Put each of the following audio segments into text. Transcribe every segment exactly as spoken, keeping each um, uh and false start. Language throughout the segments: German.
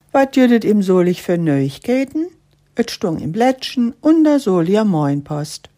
Wat jüdet im Solich für Neuigkeiten? Et stung im Blättchen und der Solier Moinpost.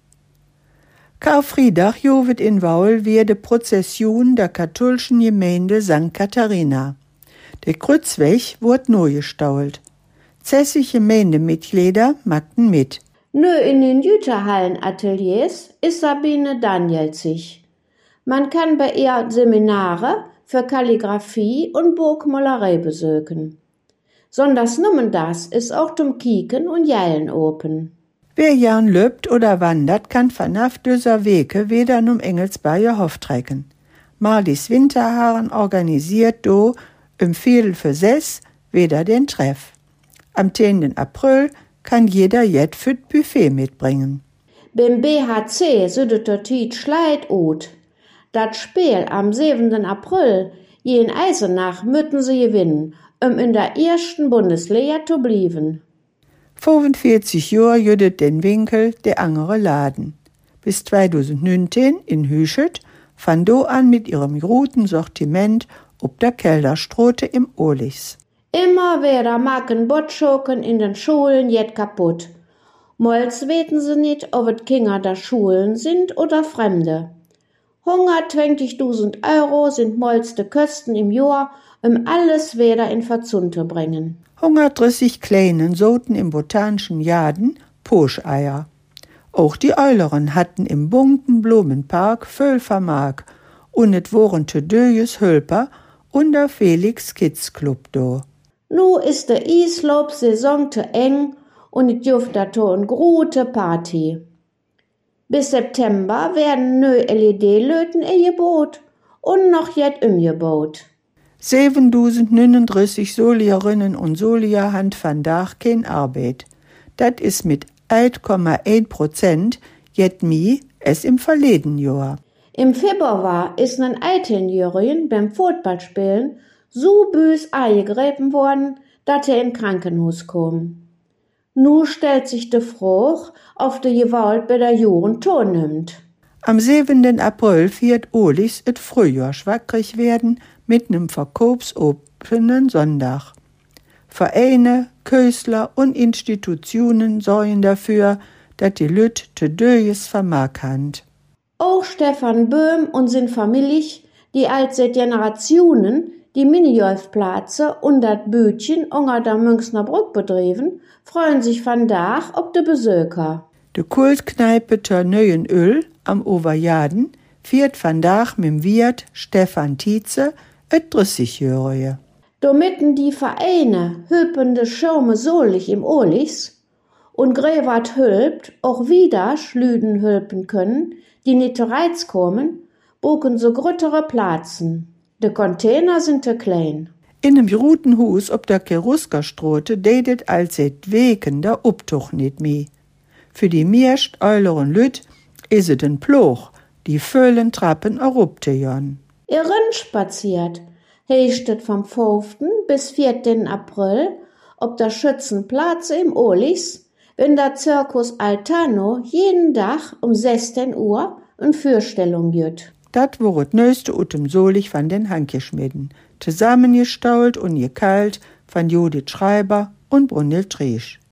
Karfreitag jovet in Waul wie de Prozession der katholischen Gemeinde Sankt Katharina. Der Kreuzweg wurde neu gestault. Zessige Gemeindemitglieder machten mit. Nö in den Jüterhallen-Ateliers ist Sabine Danielsig. Man kann bei ihr Seminare für Kalligraphie und Burgmalerei besöken. Sonders nummen das ist auch zum Kieken und Jeilen open. Wer gern löbt oder wandert, kann vanaf dieser Wege wieder um Engelsbayer Hof trecken. Marlies Winterhaaren organisiert do im Viertel für sechs wieder den Treff. Am zehnten April kann jeder jet für d Buffet mitbringen. Beim B H C südet der Tiet schleit ut. Dat Spiel am siebenten April, jen Eisenach, mütten sie gewinnen, um in der ersten Bundesliga zu blieben. fünfundvierzig Jahre jüdet den Winkel der andere Laden. Bis zweitausendneunzehn in Hüschet van do an mit ihrem guten Sortiment ob der Kelderstrote im Olichs. Immer wieder machen Bottschoken in den Schulen jet kaputt. Molz weten sie nicht, ob es Kinder der Schulen sind oder Fremde. hundertzwanzigtausend Euro sind Molz de Kosten im Jahr, um alles wieder in Verzund zu bringen. hundertdreißig kleinen soten im botanischen Jaden Poscheier. Auch die Euleren hatten im bunten Blumenpark voll Vermag und et woren Tödöjes Hölper und der Felix Kids Club do. Nu ist de Islaub-Saison te eng und it juft dato en grute Party. Bis September werden nö L E D-Löten eingebaut und noch jet umgebaut. siebentausendneununddreißig Solierinnen und Solier han vandaag kein Arbeit. Dat is mit eins Komma eins Prozent jet mi es im verleden Jahr. Im Februar ist ein Eitenjährigen beim Fußballspielen so bös eingegriffen worden, dass er in Krankenhaus kam. Nu stellt sich de Frage, ob de Gewalt bei der Jugend Ton nimmt. Am siebenten April wird Olichs et Frühjahr schwackrig werden mit nem verkaufsopenen Sonntag. Vereine, Kösler und Institutionen sorgen dafür, dass die Lüt te Döjes vermag hand. Auch Stefan Böhm und sin Familie, die als seit Generationen die Minigolfplätze und dat Bütchen unter der Münchner Brück bedriven, freuen sich vandaag op de Besucher. De Kultkneipe ter Neuen Öl am Overjaden fiert vandaag mit Wirt Stefan Tietze et dreißigjährige. Domitten die Vereine hülpende Schaume solich im Olichs und Grewart hülpt auch wieder Schlüden hülpen können, die nicht reiz kommen, buchen so gröttere Platzen. De Container sind te klein. In nem guten Hus ob der Keruskerstrote dedet als et Weken der Obtuch nit mi. Für die meist euleren Lüt is et en Ploch, die völlen Trappen erupte jon. Ihr Rind spaziert, hechtet vom fünften bis vierten April ob der Schützenplatz im Olichs, wenn der Zirkus Altano jeden Tag um sechzehn Uhr eine Vorstellung gibt. Dat woret neueste utem Solich van den Hankeschmieden, zusammengestault und gekalt von Judith Schreiber und Brunhild Triesch.